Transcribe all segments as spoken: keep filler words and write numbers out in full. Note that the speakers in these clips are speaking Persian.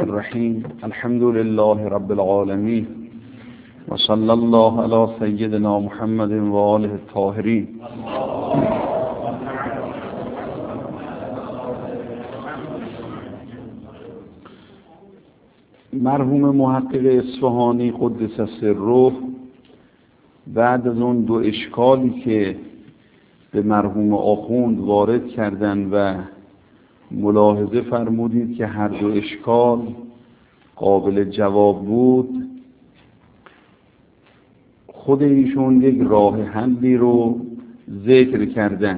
الرحیم. الحمد لله رب العالمین و صلی الله علی سیدنا محمد و آله الطاهرین. مرحوم محقق اصفهانی قدس سره بعد از اون دو اشکالی که به مرحوم آخوند وارد کردن و ملاحظه فرمودید که هر دو اشکال قابل جواب بود، خود ایشون یک راه حلی رو ذکر کردن.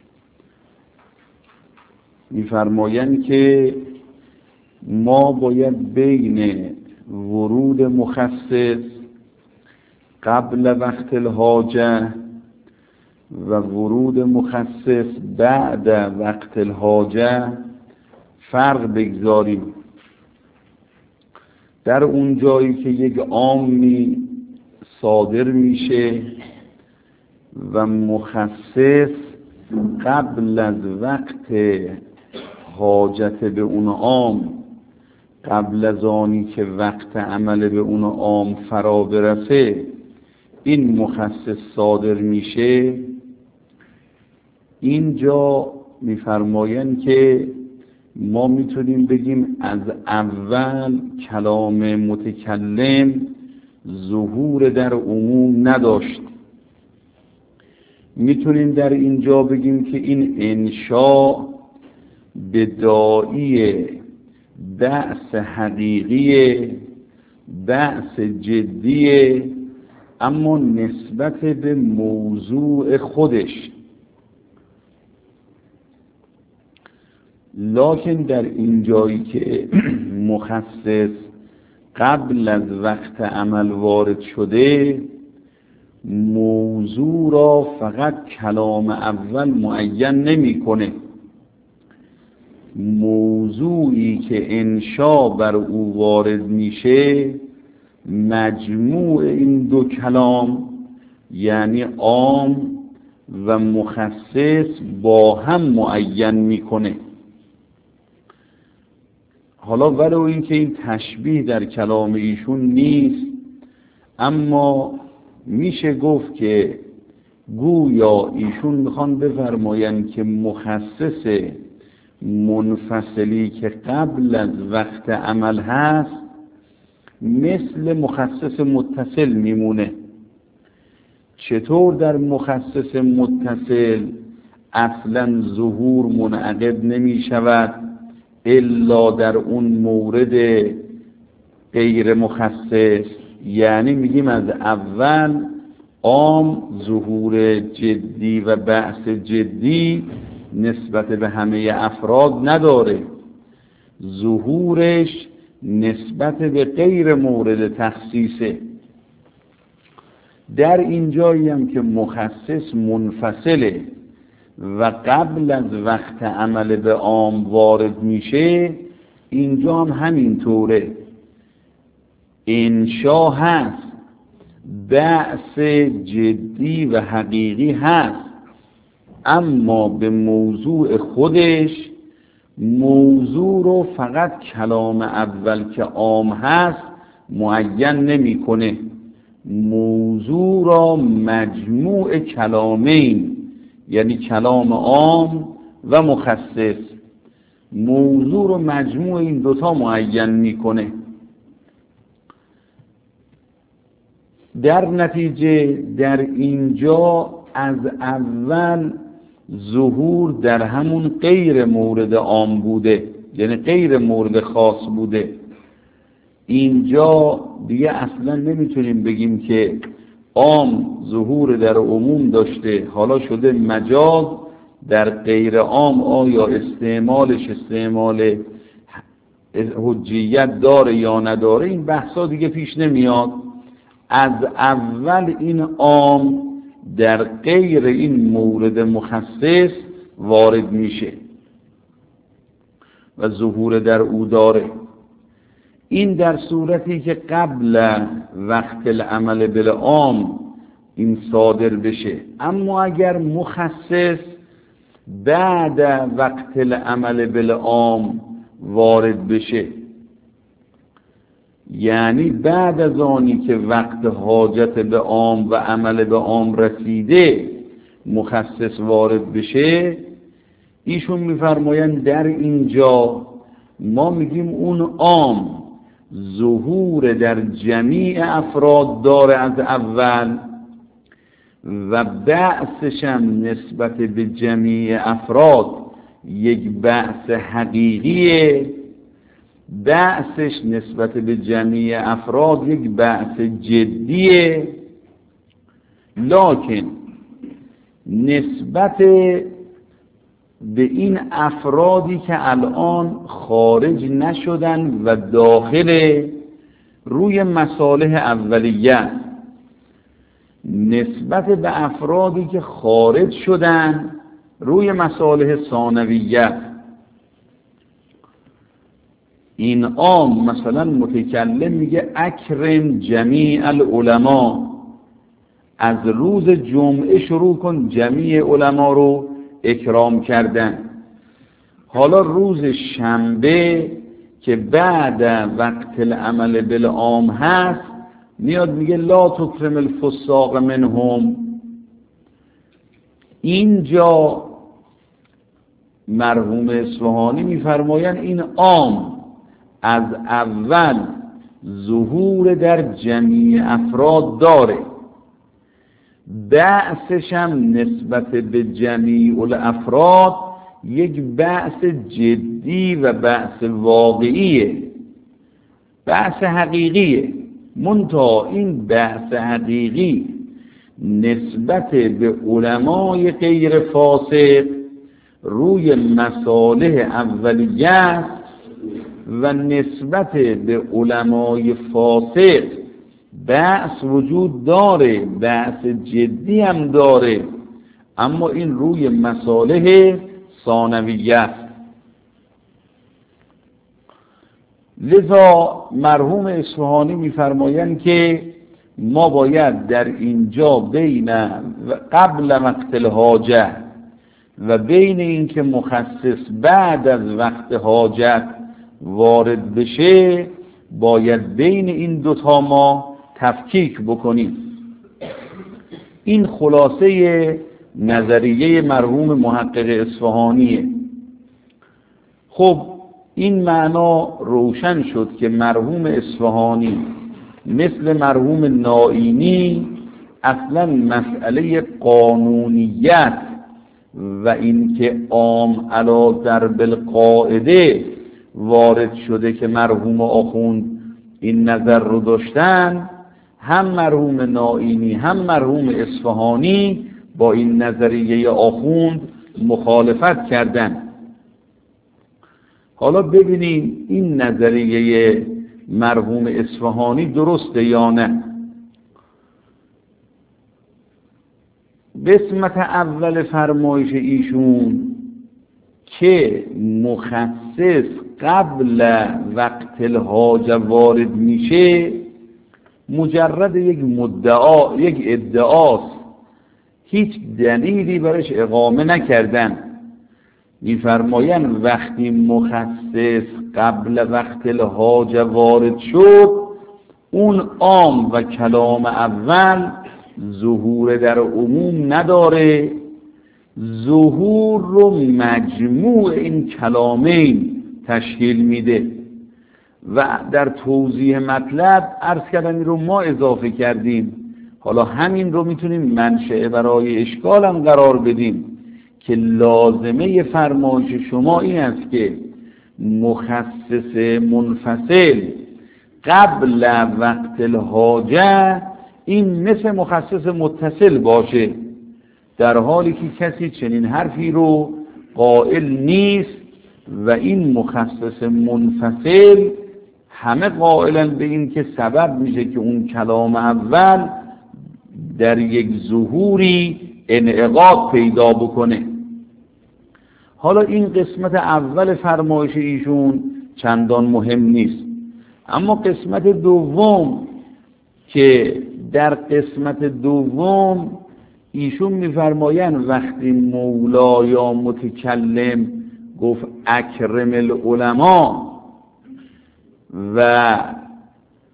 می‌فرمایند که ما باید بین ورود مخصص قبل وقت الحاجه و ورود مخصص بعد وقت الحاجه فرق بگذاریم. در اون جایی که یک عامی صادر میشه و مخصص قبل از وقت حاجت به اون عام، قبل از آنی که وقت عمل به اون عام فرا برسه این مخصص صادر میشه، اینجا میفرمایند که ما میتونیم بگیم از اول کلام متکلم ظهور در عموم نداشت. میتونیم در اینجا بگیم که این انشاء به داعی بحث حقیقی، بحث جدی، اما نسبت به موضوع خودش. لکن در این جایی که مخصص قبل از وقت عمل وارد شده، موضوع را فقط کلام اول معین نمی‌کنه. موضوعی که انشا بر او وارد میشه مجموع این دو کلام یعنی عام و مخصص با هم معین میکنه. حالا ولو این که این تشبیه در کلام ایشون نیست، اما میشه گفت که گویا ایشون میخوان بفرمایند که مخصص منفصلی که قبل از وقت عمل هست مثل مخصص متصل میمونه. چطور در مخصص متصل اصلا ظهور منعقد نمی شود الا در اون مورد غیر مخصص؟ یعنی میگیم از اول عام ظهور جدی و بحث جدی نسبت به همه افراد نداره، ظهورش نسبت به غیر مورد تخصیصه. در این جایی هم که مخصص منفصله و قبل از وقت عمل به عام وارد میشه، اینجا هم همینطوره. انشا هست، بحث جدی و حقیقی هست، اما به موضوع خودش موضوع رو فقط کلام اول که عام هست معین نمی‌کنه. موضوع را مجموع کلامین یعنی کلام عام و مخصص، موضوع رو مجموع این دوتا معین میکنه. در نتیجه در اینجا از اول ظهور در همون غیر مورد عام بوده، یعنی غیر مورد خاص بوده. اینجا دیگه اصلا نمیتونیم بگیم که عام ظهور در عموم داشته حالا شده مجاز در غیر عام، آیا استعمالش استعمال حجیت داره یا نداره، این بحثا دیگه پیش نمیاد. از اول این عام در غیر این مورد مخصص وارد میشه و ظهور در او داره. این در صورتی که قبل وقت العمل بالعام این صادر بشه. اما اگر مخصص بعد وقت العمل بالعام وارد بشه، یعنی بعد از آنی که وقت حاجت به عام و عمل به عام رسیده مخصص وارد بشه، ایشون میفرمایند در اینجا ما میگیم اون عام ظهور در جمیع افراد داره از اول و بعثش هم نسبت به جمیع افراد یک بعث حقیقیه، بعثش نسبت به جمیع افراد یک بعث جدیه، لکن نسبت به این افرادی که الان خارج نشدن و داخل روی مصالح اولیه، نسبت به افرادی که خارج شدن روی مصالح ثانویه. این عام مثلا متکلم میگه اکرم جمیع العلماء، از روز جمعه شروع کن جمیع علما رو اکرام کردن. حالا روز شنبه که بعد وقت العمل بالعام هست میاد میگه لا تکرم الفساق منهم. اینجا مرحوم اصفهانی میفرمایند این عام از اول ظهور در جمیع افراد داره، بعثش هم نسبت به جمیع الافراد یک بعث جدی و بعث واقعیه، بعث حقیقیه. منتها این بعث حقیقی نسبت به علمای غیر فاسق روی مصالح اولیه و نسبت به علمای فاسق بعث وجود داره، بعث جدی هم داره، اما این روی مصالح ثانویه است. لذا مرحوم اصفهانی میفرمایند که ما باید در اینجا بین قبل وقت الحاجه و بین این که مخصص بعد از وقت حاجت وارد بشه، باید بین این دوتا ما تفکیک بکنیم. این خلاصه نظریه مرحوم محقق اصفهانیه. خب این معنا روشن شد که مرحوم اصفهانی مثل مرحوم نائینی اصلا مسئله قانونیت و اینکه عام علا در بالقاعده وارد شده که مرحوم آخوند این نظر رو داشتن، هم مرحوم نائینی هم مرحوم اصفهانی با این نظریه آخوند مخالفت کردند. حالا ببینیم این نظریه مرحوم اصفهانی درسته یا نه. قسمت اول فرمایش ایشون که مخصص قبل وقت الحاجه وارد میشه مجرد یک مدعا، یک ادعاست، هیچ دلیلی برش اقامه نکردن. میفرمایند وقتی مخصص قبل وقت الحاجه وارد شد، اون عام و کلام اول ظهور در عموم نداره، ظهور رو مجموع این کلامین تشکیل میده. و در توضیح مطلب عرض کردن رو ما اضافه کردیم، حالا همین رو میتونیم منشأ برای اشکال هم قرار بدیم که لازمه فرمایش شما این است که مخصص منفصل قبل وقت الحاجه این مثل مخصص متصل باشه، در حالی که کسی چنین حرفی رو قائل نیست و این مخصص منفصل همه قائلن به این که سبب میشه که اون کلام اول در یک ظهوری انعقاد پیدا بکنه. حالا این قسمت اول فرمایش ایشون چندان مهم نیست، اما قسمت دوم که در قسمت دوم ایشون میفرمایند وقتی مولا یا متکلم گفت اکرم العلماء و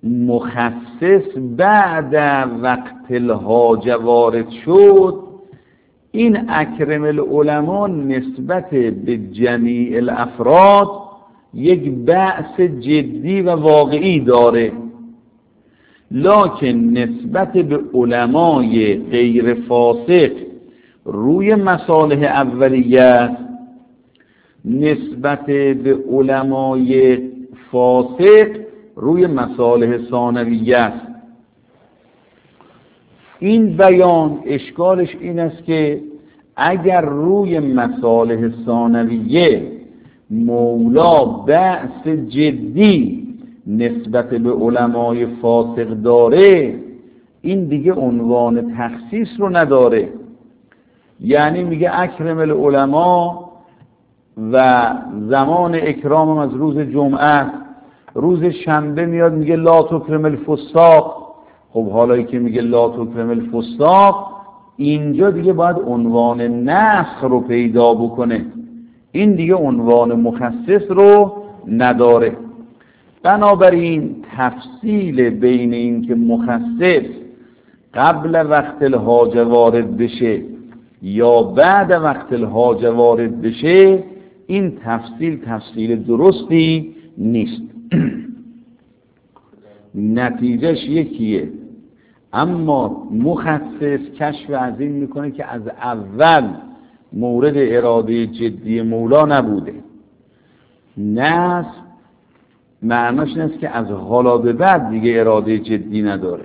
مخصص بعد وقت الحاجه وارد شد، این اکرم العلماء نسبت به جمیع الافراد یک بحث جدی و واقعی داره، لکن نسبت به علمای غیر فاسق روی مصالح اولیه است، نسبت به علمای فاسق روی مصالح ثانویه است. این بیان اشکالش این است که اگر روی مصالح ثانویه مولا بحث جدی نسبت به علمای فاسق داره، این دیگه عنوان تخصیص رو نداره. یعنی میگه اکرم العلماء و زمان اکرامم از روز جمعه، روز شنبه میاد میگه لا تکرم الفساق. خب حالا که میگه لا تکرم الفساق، اینجا دیگه باید عنوان نسخ رو پیدا بکنه، این دیگه عنوان مخصص رو نداره. بنابراین تفصیل بین این که مخصص قبل وقت الحاجه وارد بشه یا بعد وقت الحاجه وارد بشه، این تفصیل تفصیل درستی نیست. نتیجهش یکیه، اما مخصص کشف از این میکنه که از اول مورد اراده جدی مولا نبوده. نص معناش این است که از حالا به بعد دیگه اراده جدی نداره.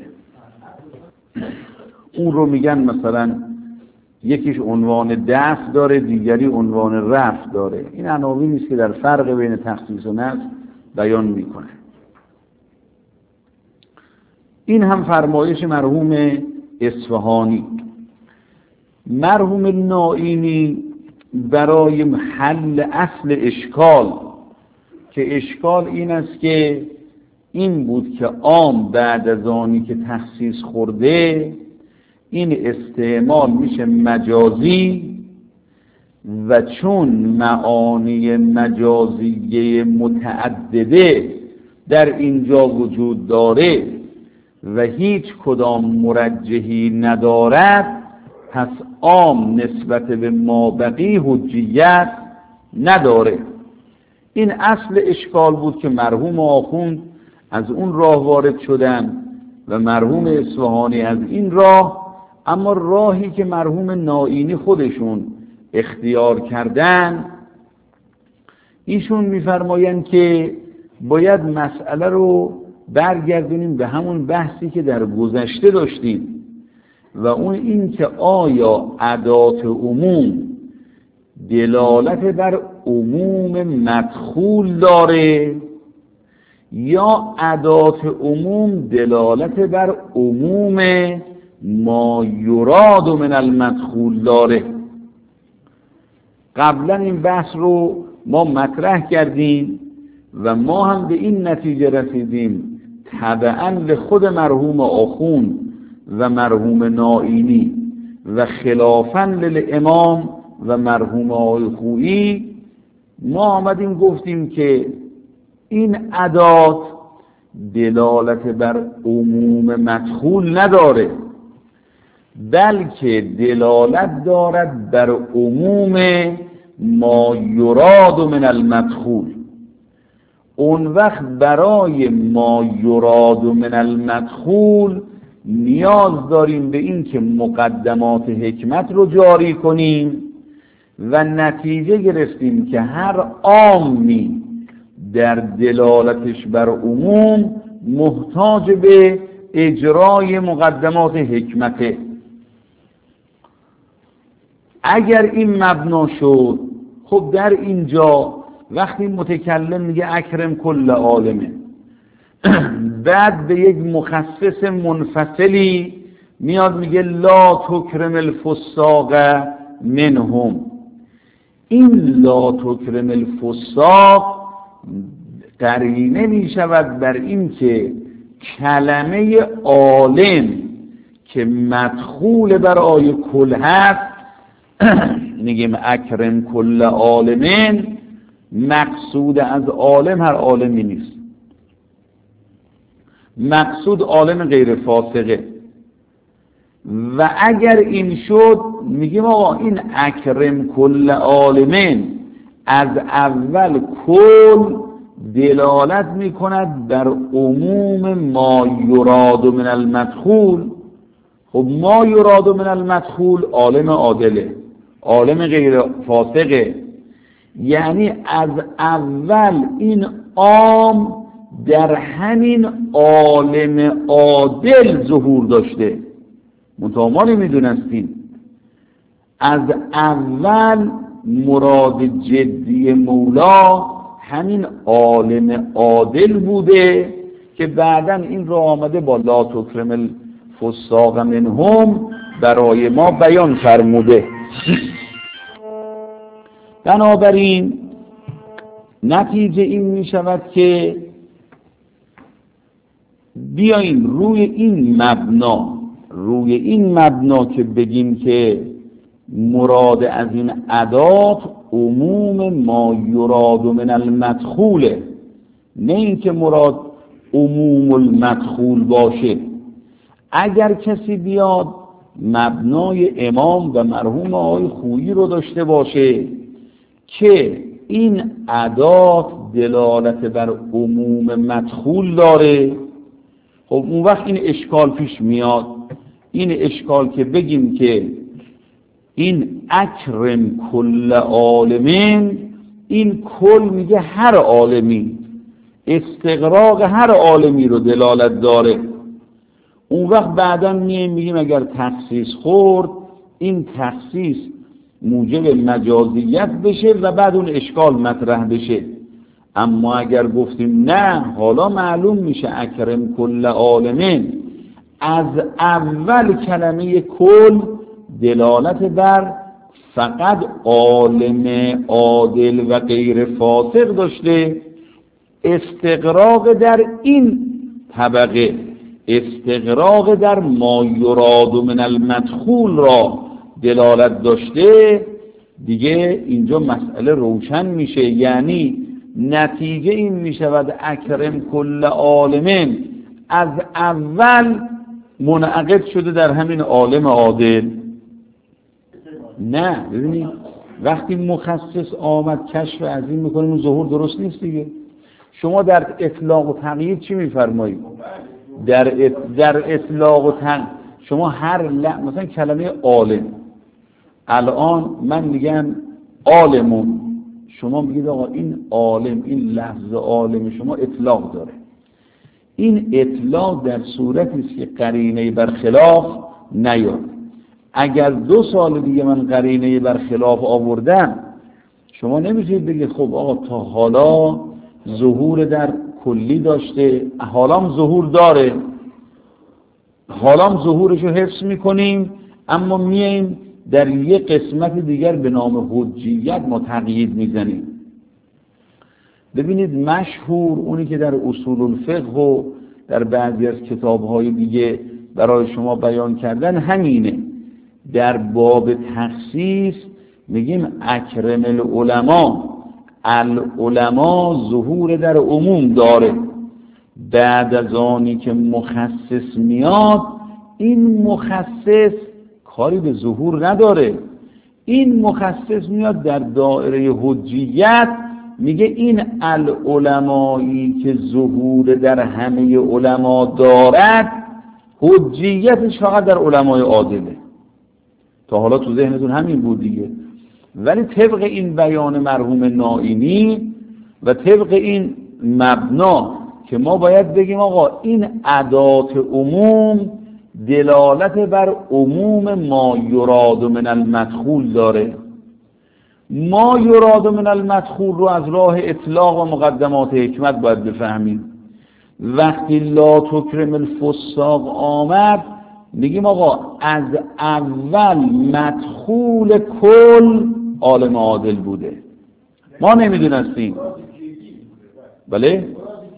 اون رو میگن مثلا یکیش عنوان دفع داره، دیگری عنوان رفع داره. این عناوینی نیست که در فرق بین تخصیص و نص بیان میکنه. این هم فرمایش مرحوم اصفهانی. مرحوم نائینی برای حل اصل اشکال، که اشکال این است که این بود که عام بعد از آنی که تخصیص خورده این استعمال میشه مجازی، و چون معانی مجازیه متعدده در اینجا وجود داره و هیچ کدام مرجحی ندارد، پس عام نسبت به مابقی حجیت نداره. این اصل اشکال بود که مرحوم آخوند از اون راه وارد شدن و مرحوم اصفهانی از این راه، اما راهی که مرحوم نائینی خودشون اختیار کردن، ایشون میفرمایند که باید مسئله رو برگردونیم به همون بحثی که در گذشته داشتیم، و اون این که آیا ادات عموم دلالت بر عموم مدخول داره یا ادات عموم دلالت بر عموم ما یراد من المدخول داره. قبلا این بحث رو ما مطرح کردیم و ما هم به این نتیجه رسیدیم تبعاً لخود مرحوم آخوند و مرحوم نائینی و خلافاً للامام و مرحوم آقای خویی، ما آمدیم گفتیم که این ادات دلالت بر عموم مدخول نداره، بلکه دلالت دارد بر عموم ما یراد من المدخول. اون وقت برای ما یراد من المدخول نیاز داریم به این که مقدمات حکمت رو جاری کنیم و نتیجه گرفتیم که هر عامی در دلالتش بر عموم محتاج به اجرای مقدمات حکمته. اگر این مبنا شد، خب در اینجا وقتی متکلم میگه اکرم کل عالمه، بعد به یک مخصص منفصلی میاد میگه لا تکرم الفساق منهم. این لا تکرم الفساق قرینه میشود بر این که کلمه عالم که مدخول برای کل هست، میگیم اکرم کل عالمین، مقصود از عالم هر عالمی نیست، مقصود عالم غیر فاسقه. و اگر این شد میگیم آقا این اکرم کل عالمین از اول کل دلالت میکند بر عموم ما یراد من المدخول. خب ما یراد من المدخول عالم عادله، عالم غیر فاسقه، یعنی از اول این عام در همین عالم عادل ظهور داشته. منتها ما نمیدونستیم از اول مراد جدی مولا همین عالم عادل بوده که بعداً این را آمده با لا تکرم الفساق منهم برای ما بیان فرموده. بنابراین نتیجه این می شود که بیاییم روی این مبنا روی این مبنا که بگیم که مراد از این ادات عموم ما یراد من المدخوله، نه این که مراد عموم المدخول باشه. اگر کسی بیاد مبنای امام و مرحوم آقای خویی رو داشته باشه که این ادات دلالت بر عموم مدخول داره، خب اون وقت این اشکال پیش میاد. این اشکال که بگیم که این اکرم کل عالمین، این کل میگه هر عالمی، استغراق هر عالمی رو دلالت داره. اون وقت بعدا میگیم اگر تخصیص خورد این تخصیص موجب مجازیت بشه و بعد اون اشکال مطرح بشه. اما اگر گفتیم نه، حالا معلوم میشه اکرم کل عالمین از اول کلمه کل دلالت بر فقط عالم عادل و غیر فاسق داشته، استغراق در این طبقه، استغراق در ما یراد من المدخول را دلالت داشته، دیگه اینجا مسئله روشن میشه. یعنی نتیجه این میشود اکرم کل عالمین از اول منعقد شده در همین عالم عادل. نه ببینید وقتی مخصص آمد کشف عظیم میکنیم اون ظهور درست نیست دیگه. شما در اطلاق و تقیید چی میفرمایید؟ در در اطلاق و تقیید شما هر ل... مثلا کلمه عالم، الان من میگم عالمون، شما میگید آقا این عالم، این لفظ عالم شما اطلاق داره. این اطلاق در صورتی است که قرینه برخلاف نیاد. اگر دو سال دیگه من قرینه برخلاف آوردم، شما نمیتونید بگید خب آقا تا حالا ظهور در کلی داشته، حالا ظهور داره، حالا ظهورشو حفظ میکنیم، اما میایم در یک قسمت دیگر به نام حجیت ما تقیید میزنیم. ببینید مشهور اونی که در اصول الفقه و در بعضی از کتاب‌های دیگه برای شما بیان کردن همینه. در باب تخصیص میگیم اکرم العلماء، العلماء ظهور در عموم داره. بعد از آنی که مخصص میاد، این مخصص کاری به ظهور نداره. این مخصص میاد در دایره حجیت، میگه این العلمایی که ظهور در همه علما دارد حجیتش فقط در علمای عادله. تا حالا تو ذهنتون همین بود دیگه. ولی طبق این بیان مرحوم نائینی و طبق این مبنا که ما باید بگیم آقا این ادات عموم دلالت بر عموم ما یراد من المدخول داره. ما یراد من المدخول رو از راه اطلاق و مقدمات حکمت باید بفهمیم. وقتی لا تکرم الفساق آمد میگیم آقا از اول مدخول کل عالم عادل بوده، ما نمیدونستیم. بله؟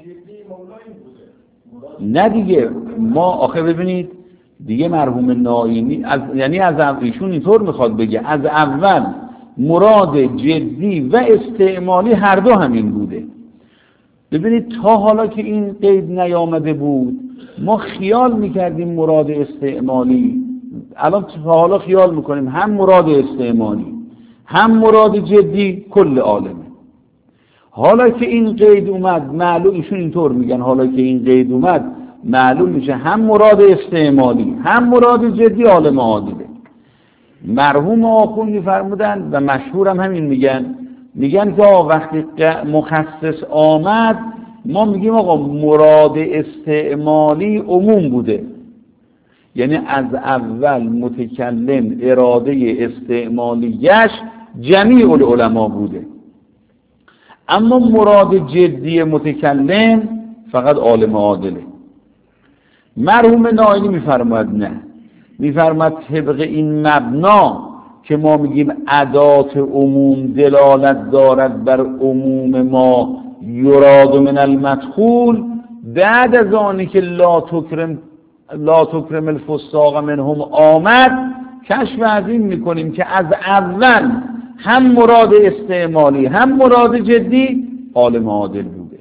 نه دیگه، ما آخه ببینید دیگه مرحوم نائینی از یعنی از ایشون اینطور میخواد بگه از اول مراد جدی و استعمالی هر دو همین بوده. ببینید تا حالا که این قید نیامده بود، ما خیال میکردیم مراد استعمالی، الان تا حالا خیال میکنیم هم مراد استعمالی هم مراد جدی کل عالمه. حالا که این قید اومد معلوم، ایشون اینطور میگن، حالا که این قید اومد معلوم میشه هم مراد استعمالی هم مراد جدی عالم عادله. مرحوم آخوند میفرمودن و مشهور هم همین میگن، میگن که وقتی مخصص آمد ما میگیم آقا مراد استعمالی عموم بوده، یعنی از اول متکلم اراده استعمالیش جمیع العلماء بوده، اما مراد جدی متکلم فقط عالم عادله. مرحوم نائینی میفرماد نه، میفرماد طبق این مبنا که ما میگیم ادات عموم دلالت دارد بر عموم ما یراد من المدخول، بعد از آنی که لا تکرم لا تکرم الفساق منهم آمد کشف از این میکنیم که از اول هم مراد استعمالی هم مراد جدی عالم عادل بوده.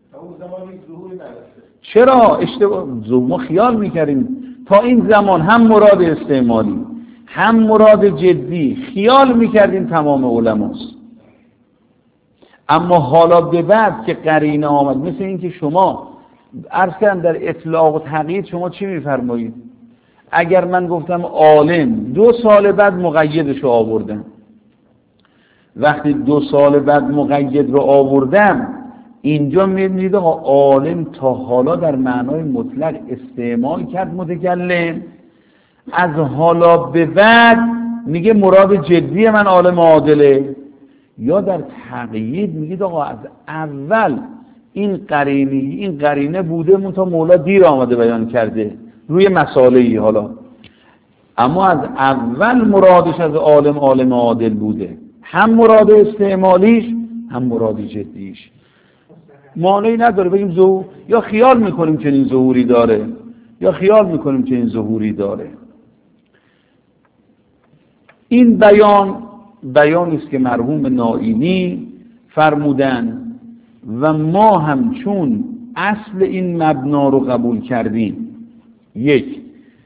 چرا اشتباه ما خیال میکردیم تا این زمان هم مراد استعمالی هم مراد جدی خیال میکردیم تمام علماست، اما حالا به بعد که قرینه آمد، مثل این که شما عرض کردم در اطلاق و تقیید شما چی میفرمایید؟ اگر من گفتم عالم دو سال بعد مقیدش رو آوردم، وقتی دو سال بعد مقید رو آوردم اینجا میبینید عالم تا حالا در معنای مطلق استعمال کرد متکلم، از حالا به بعد میگه مراد جدی من عالم عادله، یا در تقیید میگید آقا از اول این قرینه این قرینه بوده منتها مولا دیر آمده بیان کرده روی مسائلی، حالا اما از اول مرادش از عالم عالم عادل بوده، هم مراد استعمالیش هم مراد جدیش. معنی نداره بگیم ظهور، یا خیال میکنیم چنین ظهوری داره یا خیال میکنیم چنین ظهوری داره. این بیان بیانی است که مرحوم نائینی فرمودن و ما هم چون اصل این مبنا رو قبول کردیم، یک.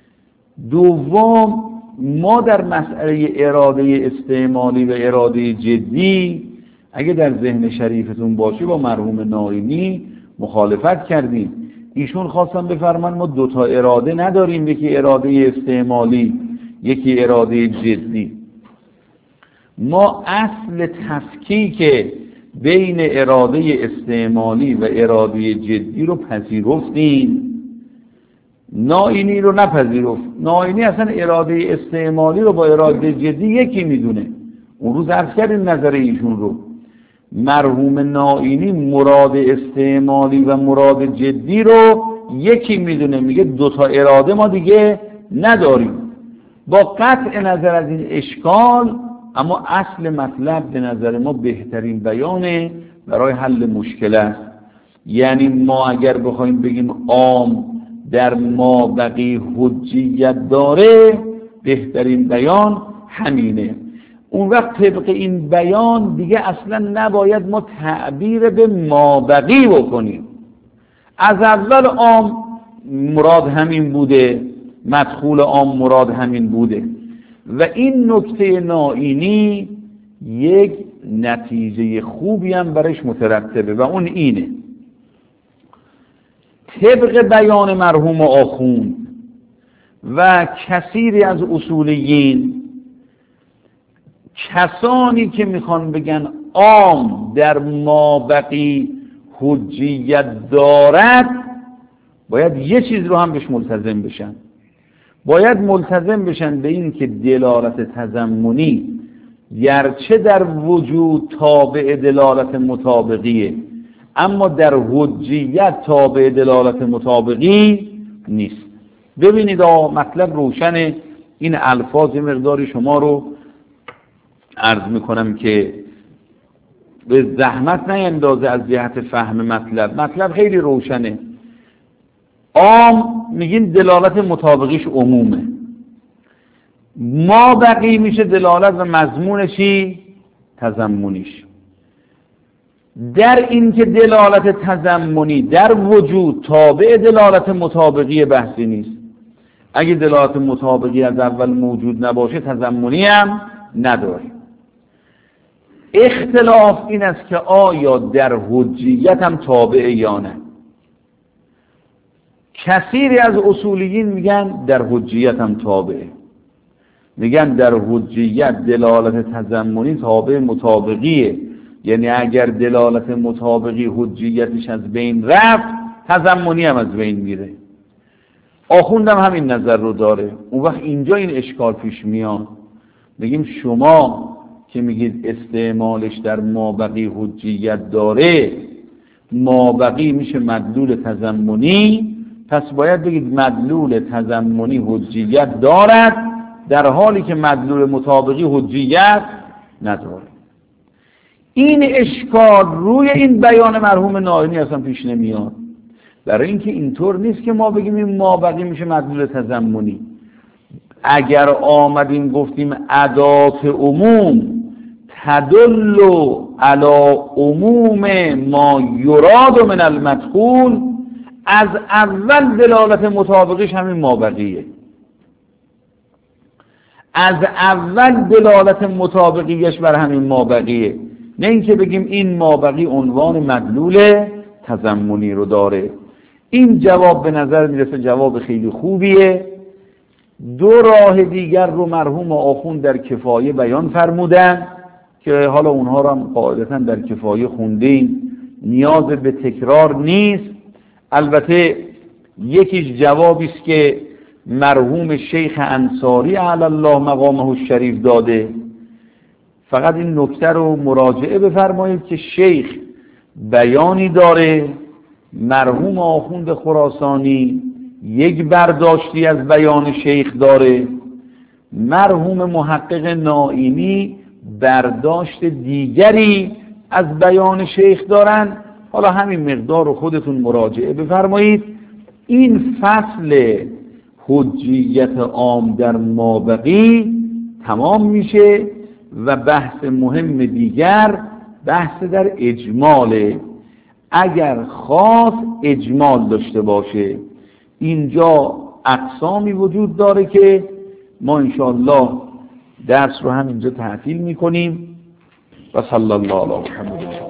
دوم ما در مسئله اراده استعمالی و اراده جدی اگه در ذهن شریفتون باشه با مرحوم نائینی مخالفت کردیم. ایشون خواستن بفرمان ما دوتا اراده نداریم، یکی اراده استعمالی یکی اراده جدی. ما اصل تفکیک بین اراده استعمالی و اراده جدی رو پذیرفتیم، نائینی رو نپذیرفت. نائینی اصلا اراده استعمالی رو با اراده جدی یکی میدونه. اون روز عرض کردیم نظر ایشون رو. مرحوم نائینی مراد استعمالی و مراد جدی رو یکی میدونه، میگه دوتا اراده ما دیگه نداریم. با قطع نظر از این اشکال، اما اصل مطلب به نظر ما بهترین بیانه برای حل مشکل است. یعنی ما اگر بخوایم بگیم عام در ما بقی حجیت داره، بهترین بیان همینه. اون وقت طبق این بیان دیگه اصلا نباید ما تعبیر به ما بقی بکنیم. از اول عام مراد همین بوده، مدخول عام مراد همین بوده. و این نکته نائینی یک نتیجه خوبی هم برش مترتبه و اون اینه: طبق بیان مرحوم آخوند و کثیری از اصولیین، کسانی که میخوان بگن عام در مابقی حجیت دارد، باید یه چیز رو هم بهش ملتزم بشن. باید ملتزم بشن به این که دلالت تضمنی گرچه در وجود تابع دلالت مطابقیه، اما در حجیت تابع دلالت مطابقی نیست. ببینید آه مطلب روشنه. این الفاظ مقداری شما رو عرض میکنم که به زحمت نیندازه از جهت فهم مطلب. مطلب خیلی روشنه. عام میگیم دلالت مطابقیش عمومه، ما بقی میشه دلالت و مضمونشی تضمنیش. در این که دلالت تضمنی در وجود تابع دلالت مطابقی بحثی نیست. اگه دلالت مطابقی از اول موجود نباشه تضمنی هم نداره. اختلاف این است که آیا در حجیت هم تابع یا نه. کثیری از اصولیین میگن در حجیت هم تابعه، میگن در حجیت دلالت تضمنی تابع مطابقیه، یعنی اگر دلالت مطابقی حجیتش از بین رفت تضمنی هم از بین میره. آخوندم همین نظر رو داره. اون وقت اینجا این اشکال پیش میاد، بگیم شما که میگید استعمالش در مابقی حجیت داره، مابقی میشه مدلول تضمنی، پس باید بگید مدلول تضمنی حجیت دارد در حالی که مدلول مطابقی حجیت نداره. این اشکال روی این بیان مرحوم نائینی اصلا پیش نمیاد، برای اینکه اینطور نیست که ما بگیم این مابقی میشه مدلول تضمنی. اگر آمدیم گفتیم ادات عموم تدل علی عموم ما یراد من المدخول، از اول دلالت مطابقش همین مابقیه، از اول دلالت مطابقیش بر همین مابقیه، نه اینکه بگیم این مابقی عنوان مدلول تضمنی رو داره. این جواب به نظر میرسه جواب خیلی خوبیه. دو راه دیگر رو مرحوم آخوند در کفایه بیان فرمودن که حالا اونها رو هم قاعدتا در کفایه خوندیم، نیاز به تکرار نیست. البته یکیش جوابی است که مرحوم شیخ انصاری علی الله مقامه الشریف داده. فقط این نکته رو مراجعه بفرمایید که شیخ بیانی داره، مرحوم آخوند خراسانی یک برداشتی از بیان شیخ داره، مرحوم محقق نائینی برداشت دیگری از بیان شیخ دارن. حالا همین مقدار رو خودتون مراجعه بفرمایید. این فصل حجیت عام در مابقی تمام میشه و بحث مهم دیگر بحث در اجماله. اگر خاص اجمال داشته باشه، اینجا اقسامی وجود داره که ما انشاءالله درس رو هم اینجا تعطیل میکنیم. و صلی الله علی محمد.